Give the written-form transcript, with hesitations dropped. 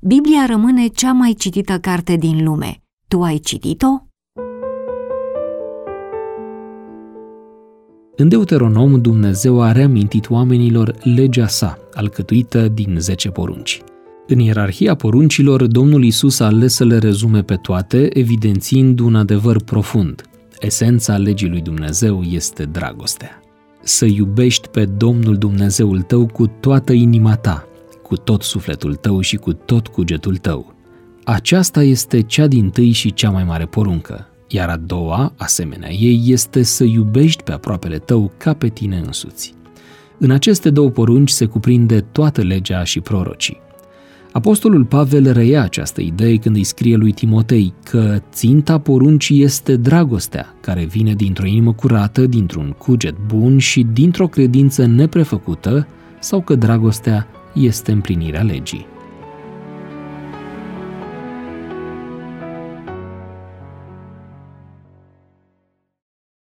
Biblia rămâne cea mai citită carte din lume. Tu ai citit-o? În Deuteronom, Dumnezeu a reamintit oamenilor legea sa, alcătuită din 10 porunci. În ierarhia poruncilor, Domnul Iisus a ales să le rezume pe toate, evidențiind un adevăr profund. Esența legii lui Dumnezeu este dragostea. Să iubești pe Domnul Dumnezeul tău cu toată inima ta, cu tot sufletul tău și cu tot cugetul tău. Aceasta este cea dintâi și cea mai mare poruncă, iar a doua, asemenea ei, este să iubești pe aproapele tău ca pe tine însuți. În aceste 2 porunci se cuprinde toată legea și prorocii. Apostolul Pavel reia această idee când îi scrie lui Timotei că ținta poruncii este dragostea, care vine dintr-o inimă curată, dintr-un cuget bun și dintr-o credință neprefăcută, sau că dragostea este împlinirea legii.